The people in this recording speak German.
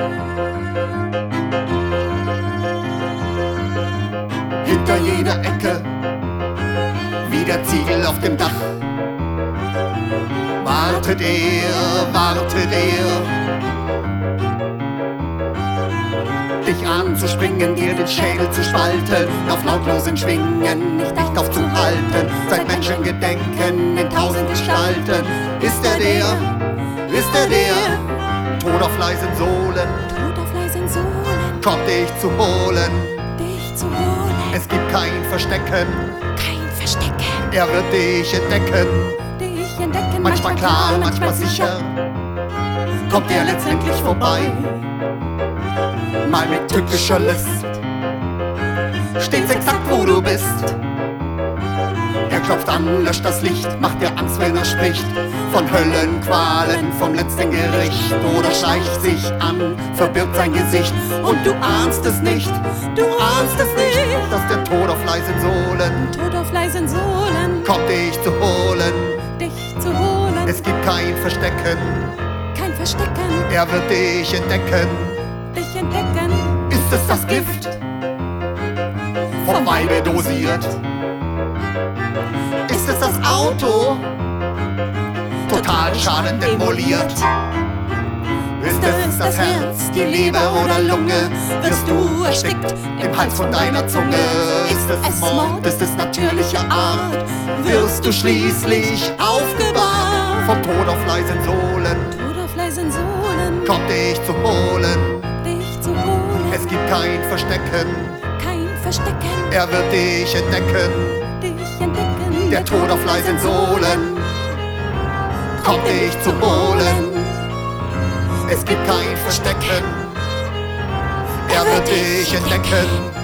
Hinter jeder Ecke wie der Ziegel auf dem Dach wartet er, dich anzuspringen, dir den Schädel zu spalten, auf lautlosen Schwingen nicht aufzuhalten, seit Menschengedenken in 1000 Gestalten. Ist er der, Tod auf leisen Sohlen, kommt dich zu holen. Es gibt kein Verstecken, er wird dich entdecken. Manchmal klar, manchmal sicher, kommt er letztendlich vorbei. Mal mit tückischer List, stets exakt wo du bist. Er klopft an, löscht das Licht, macht dir Angst, wenn er spricht. Von Höllenqualen, vom letzten Gericht. Oder schleicht sich an, verbirgt sein Gesicht. Und du ahnst es nicht, dass der Tod auf leisen Sohlen kommt dich zu holen. Es gibt kein Verstecken, er wird dich entdecken. Ist es das Gift, vom Weibe dosiert? Ist es das Auto, total Schaden demoliert? Ist es das Herz, die Leber oder Lunge? Wirst du erstickt im Hals von deiner Zunge? Ist es Mord, ist es natürliche Art? Wirst du schließlich aufgebahrt? Vom Tod auf leisen Sohlen kommt dich zu holen. Es gibt kein Verstecken, er wird dich entdecken. Der Tod auf leisen Sohlen kommt dich zu holen. Es gibt kein Verstecken, er wird dich entdecken.